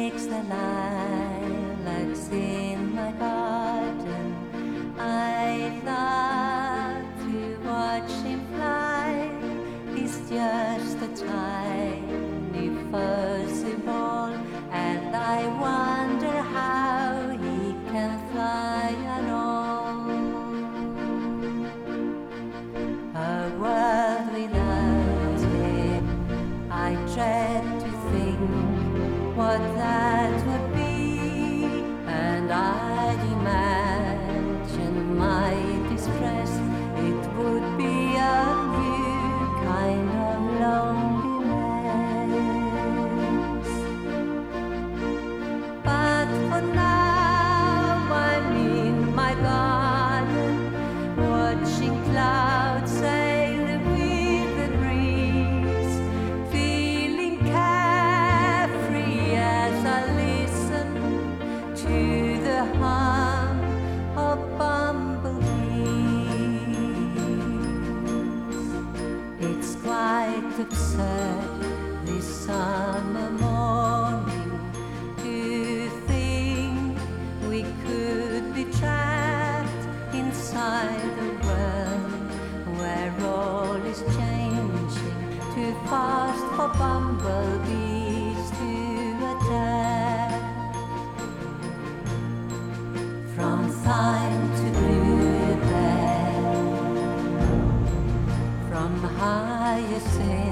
takes the lilacs in my garden. I love to watch him fly. He's just a tiny fuzzy ball, and I wonder how he can fly at all. A world without him, I dread to think what that would be, and I'd imagine my distress. It would be a new kind of loneliness. But for now I'm in my garden, watching clouds sail with the breeze, feeling carefree as I listen to the hum of bumblebees. It's quite absurd this summer morning to think we could be trapped inside a world where all is changing too fast for bumblebees to attack. From thyme to bluebell, from hyacinth